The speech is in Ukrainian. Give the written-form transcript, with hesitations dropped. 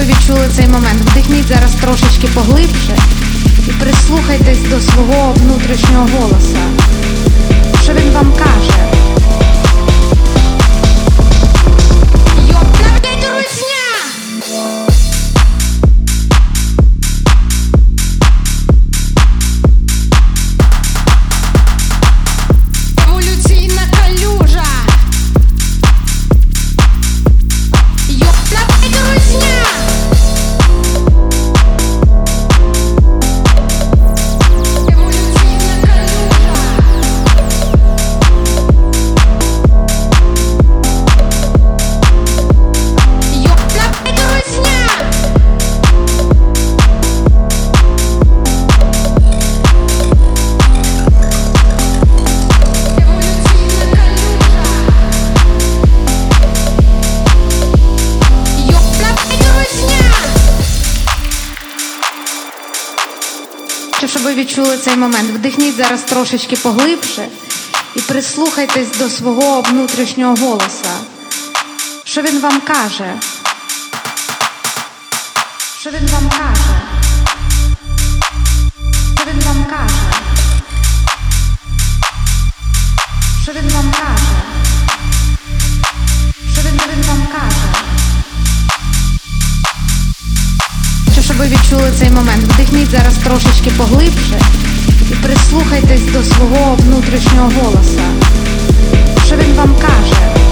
відчули цей момент, вдихніть зараз трошечки поглибше і прислухайтесь до свого внутрішнього голоса. Що він вам каже? Щоб ви відчули цей момент, вдихніть зараз трошечки поглибше і прислухайтесь до свого внутрішнього голоса. Що він вам каже? Що він вам каже? Що він вам каже? Що він вам каже? Що він вам каже? Щоб ви відчули цей момент, вдихніть зараз трошечки поглибше і прислухайтесь до свого внутрішнього голоса. Що він вам каже?